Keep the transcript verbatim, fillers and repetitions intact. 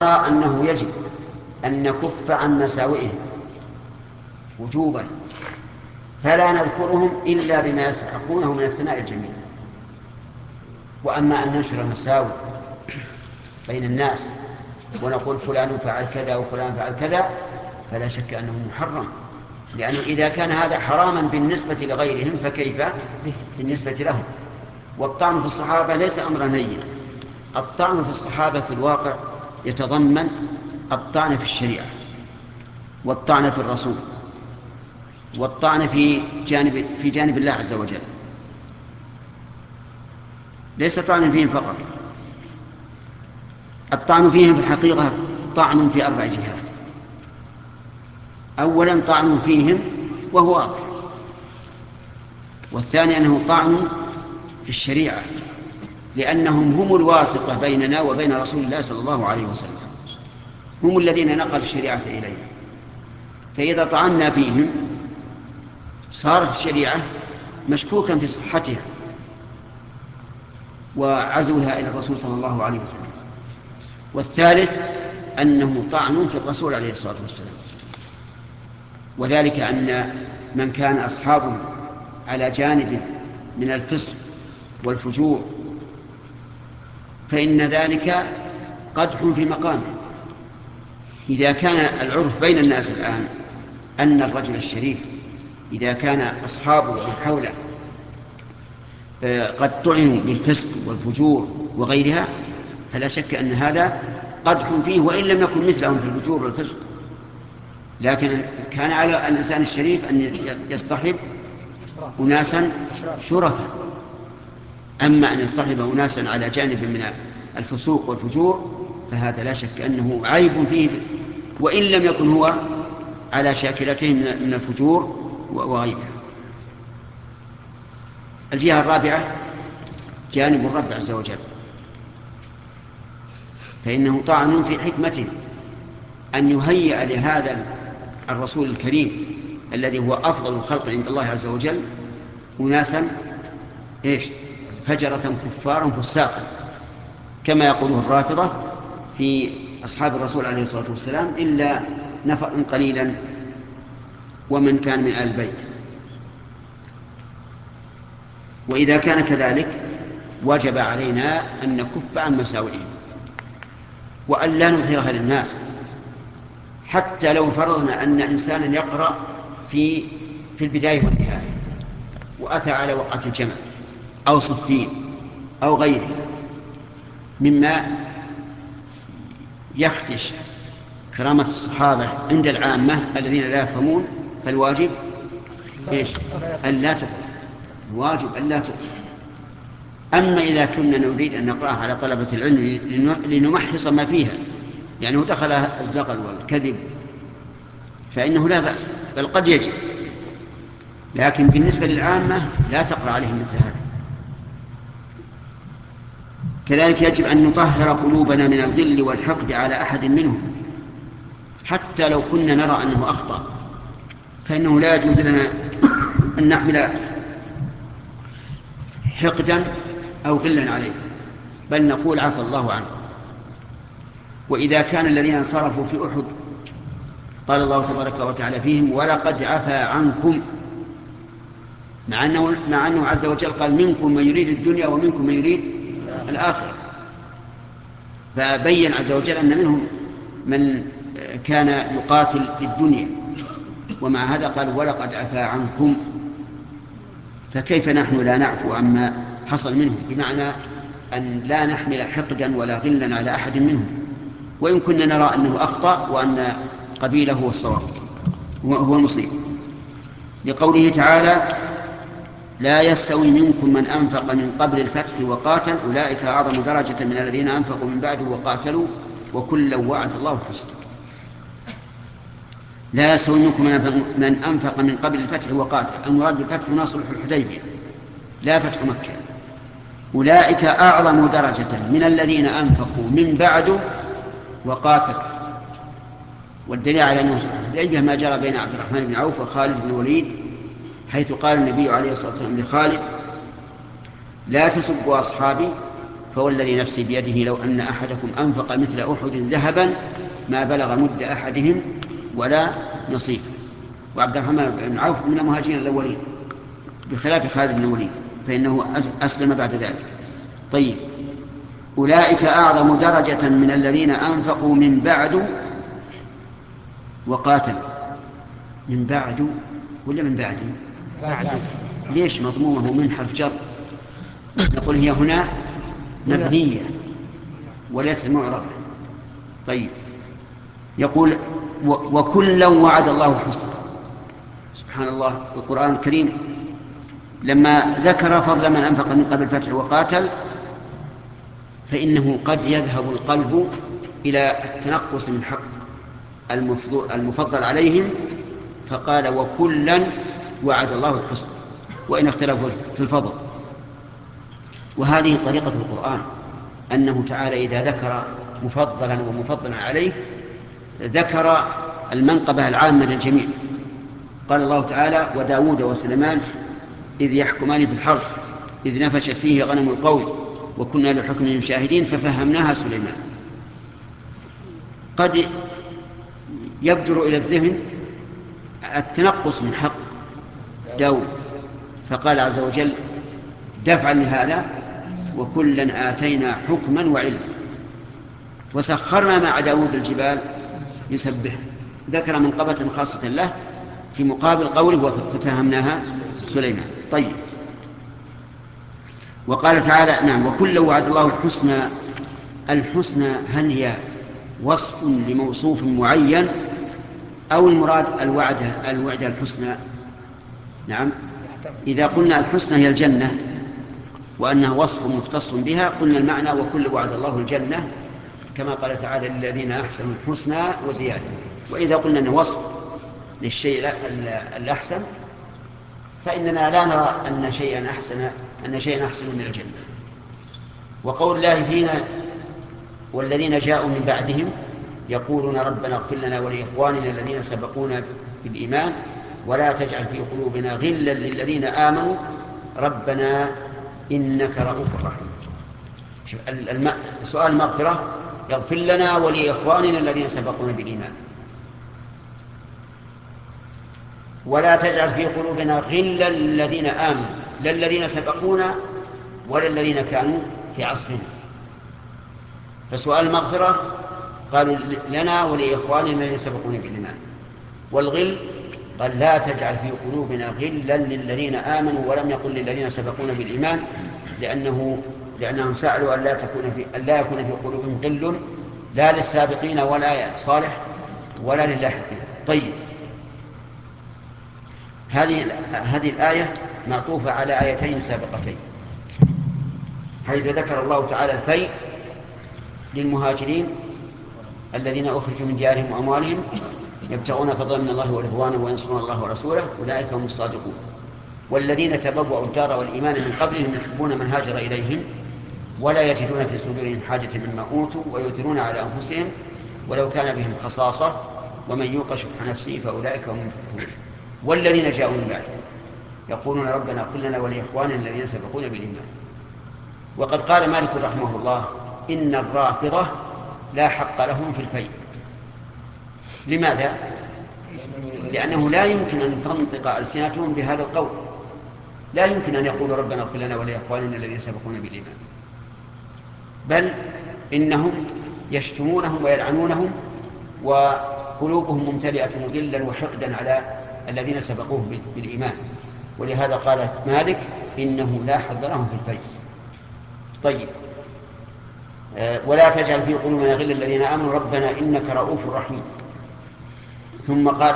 أنه يجب أن نكف عن مساوئهم وجوبا، فلا نذكرهم إلا بما يستحقونه من الثناء الجميل. وأما أن ننشر المساوئ بين الناس ونقول فلان فعل كذا وفلان فعل كذا فلا شك أنه محرم، لأنه إذا كان هذا حراما بالنسبة لغيرهم فكيف بالنسبة لهم؟ والطعن في الصحابة ليس أمرا هينا. الطعن في الصحابة في الواقع يتضمن الطعن في الشريعة، والطعن في الرسول، والطعن في جانب في جانب الله عز وجل، ليس طعن فيهم فقط. الطعن فيهم في الحقيقة طعن في أربع جهات. أولا طعن فيهم وهو واضح، والثاني أنه طعن في الشريعة لأنهم هم الواسطة بيننا وبين رسول الله صلى الله عليه وسلم، هم الذين نقلوا الشريعة إلينا، فإذا طعنا فيهم صارت الشريعة مشكوكا في صحتها وعزوها إلى الرسول صلى الله عليه وسلم. والثالث أنه طعن في الرسول عليه الصلاة والسلام، وذلك أن من كان أصحابه على جانب من الفسق والفجور فإن ذلك قدح في مقامه. إذا كان العرف بين الناس الآن أن الرجل الشريف إذا كان أصحابه من حوله قد طعنوا بالفسق والفجور وغيرها فلا شك أن هذا قدح فيه، وإن لم يكن مثلهم في الفجور والفسق، لكن كان على الإنسان الشريف أن يصطحب أناسا شرفا. أما أن يصطحب أناسا على جانب من الفسوق والفجور فهذا لا شك أنه عيب فيه، وإن لم يكن هو على شاكلته من الفجور وغيرها. الجهة الرابعة جانب الرب عز وجل، فإنه طعن في حكمته أن يهيئ لهذا الرسول الكريم الذي هو أفضل الخلق عند الله عز وجل أناسا إيش؟ فجرة كفارا فساقا، كما يقوله الرافضة في أصحاب الرسول عليه الصلاة والسلام إلا نفر قليلا ومن كان من آل البيت. وإذا كان كذلك وجب علينا أن نكف عن مساوئهم وأن لا نظهرها للناس، حتى لو فرضنا أن إنسانا يقرأ في في البداية والنهاية وأتى على وقعة الجمل أو صفين أو غيره مما يخدش كرامة الصحابة عند العامة الذين لا يفهمون، فالواجب إيش؟ أن لا تقرأ، الواجب أن لا تقرأ. أما إذا كنا نريد أن نقرأها على طلبة العلم لنمحص ما فيها، يعني هو دخل الزغل والكذب فإنه لا بأس، بل قد يجب، لكن بالنسبة للعامة لا تقرأ عليهم مثل هذا. كذلك يجب أن نطهر قلوبنا من الغل والحقد على أحد منهم، حتى لو كنا نرى أنه أخطأ فإنه لا يجوز لنا أن نحمل حقدا أو غلا عليه، بل نقول عفى الله عنه. وإذا كان الذين انصرفوا في أحد قال الله تبارك وتعالى فيهم ولقد عفى عنكم، مع أنه, مع أنه عز وجل قال منكم من يريد الدنيا ومنكم من يريد الآخرة، فبين عز وجل أن منهم من كان يقاتل للدنيا، ومع هذا قال ولقد عفى عنكم. فكيف نحن لا نعفو عما حصل منهم؟ بمعنى أن لا نحمل حقدا ولا غلا على أحد منهم، وإن كنا نرى أنه أخطأ وأن قبيله هو الصواب هو المصيب، لقوله تعالى لا يستوي منكم من أنفق من قبل الفتح وقاتل أولئك أعظم درجة من الذين أنفقوا من بعد وقاتلوا وكلا وعد الله الحسنى. لا يستوي منكم من أنفق من قبل الفتح وقاتل، المراد بالفتح نصر الحديبية لا فتح مكة. أولئك أعظم درجة من الذين أنفقوا من بعد وقاتلوا، والدليل على أنه صلح الحديبية ما جرى بين عبد الرحمن بن عوف وخالد بن الوليد، حيث قال النبي عليه الصلاة والسلام لخالد لا تسبوا أصحابي فوالذي نفسي بيده لو أن أحدكم أنفق مثل أحد ذهبا ما بلغ مد أحدهم ولا نصيف. وعبد الرحمن بن عوف من المهاجرين الأولين بخلاف خالد بن الوليد فإنه أسلم بعد ذلك. طيب، أولئك أعظم درجة من الذين أنفقوا من بعد وقاتلوا. من بعد ولا من بعد؟ بعد. ليش مضمومه من حرف جر؟ نقول هي هنا مبنية وليس معربة. طيب، يقول وكلا وعد الله الحسنى. سبحان الله، القرآن الكريم لما ذكر فضل من أنفق من قبل الفتح وقاتل فإنه قد يذهب القلب إلى التنقص من حق المفضل عليهم، فقال وكلا وعد الله الحسنى وإن اختلفوا في الفضل. وهذه طريقة القرآن، أنه تعالى إذا ذكر مفضلا ومفضلا عليه ذكر المنقبة العامة للجميع. قال الله تعالى وداود وسليمان إذ يحكمان في الحرث إذ نفشت فيه غنم القوم وكنا لحكمهم شاهدين ففهمناها سليمان. قد يبدر إلى الذهن التنقص من حق داود، فقال عز وجل دفعا لهذا وكلا آتينا حكما وعلما وسخرنا مع داود الجبال يسبح. ذكر منقبة خاصة له في مقابل قوله وفهمناها سليمان. طيب، وقال تعالى نعم وكلا وعد الله الحسنى. الحسنى هل هي وصف لموصوف معين أو المراد الوعد الوعد الحسنى؟ نعم، إذا قلنا الحسنى هي الجنة وأنها وصف مختص بها قلنا المعنى وكل وعد الله الجنة كما قال تعالى للذين أحسنوا الحسنى وزيادة. وإذا قلنا أنه وصف للشيء الأحسن فإننا لا نرى أن شيئا أحسن أن شيئا أحسن من الجنة. وقول الله فينا والذين جاءوا من بعدهم يقولون ربنا اغفر لنا ولإخواننا الذين سبقونا بالإيمان ولا تجعل في قلوبنا غلا للذين آمنوا ربنا إنك رؤوف رحيم. سؤال المغفرة يغفر لنا ولإخواننا الذين سبقونا بالإيمان ولا تجعل في قلوبنا غلا للذين آمنوا، لا الذين سبقونا ولا الذين كانوا في عصرنا. فسؤال المغفرة قالوا لنا ولإخواننا الذين سبقونا بالإيمان، والغل قال لا تجعل في قلوبنا غلا للذين آمنوا ولم يقل للذين سبقونا بالإيمان لأنه لأنهم سألوا أن لا تكون في أن لا يكون في قلوبهم غل لا للسابقين ولا صالح ولا للاحقين. طيب، هذه هذه الآية معطوفة على آيتين سابقتين حيث ذكر الله تعالى الفيء للمهاجرين الذين أخرجوا من ديارهم وأموالهم يبتغون فضلا من الله ورضوانه وينصرون الله ورسوله أولئك هم الصادقون. والذين تبوأوا الدار والإيمان من قبلهم يحبون من هاجر إليهم ولا يجدون في صدورهم حاجة مما أوتوا ويؤثرون على أنفسهم ولو كان بهم خصاصة ومن يوق شح نفسه فأولئك هم المفلحون. والذين جاءوا من بعدهم يقولون ربنا اغفر لنا ولإخواننا الذين سبقونا بالإيمان. وقد قال مالك رحمه الله إن الرافضة لا حق لهم في الفيء. لماذا؟ لأنه لا يمكن أن تنطق ألسنتهم بهذا القول، لا يمكن أن يقولوا ربنا اغفر لنا ولإخواننا الذين سبقونا بالإيمان، بل إنهم يشتمونهم ويلعنونهم وقلوبهم ممتلئة غلا وحقدا على الذين سبقوه بالإيمان. ولهذا قال مالك إنه لا حظ لهم في الفيء. طيب، ولا تجعل في قلوبنا غلا الذين آمنوا ربنا إنك رؤوف رحيم. ثم قال